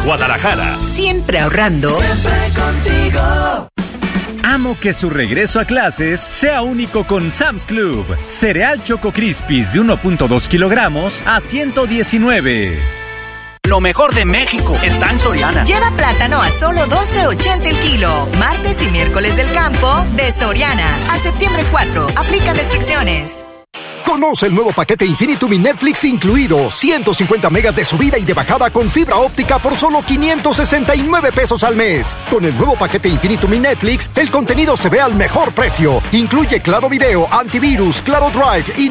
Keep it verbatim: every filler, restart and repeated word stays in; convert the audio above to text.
Guadalajara. Siempre ahorrando. Siempre contigo. Amo que su regreso a clases sea único con Sam's Club. Cereal Choco Crispies de uno punto dos kilogramos a ciento diecinueve. Lo mejor de México está en Soriana. Lleva plátano a solo doce ochenta el kilo. Martes y miércoles del campo de Soriana. A septiembre cuatro. Aplican restricciones. Conoce el nuevo paquete Infinitum y Netflix incluido. ciento cincuenta megas de subida y de bajada con fibra óptica por solo quinientos sesenta y nueve pesos al mes. Con el nuevo paquete Infinitum y Netflix, el contenido se ve al mejor precio. Incluye Claro Video, Antivirus, Claro Drive y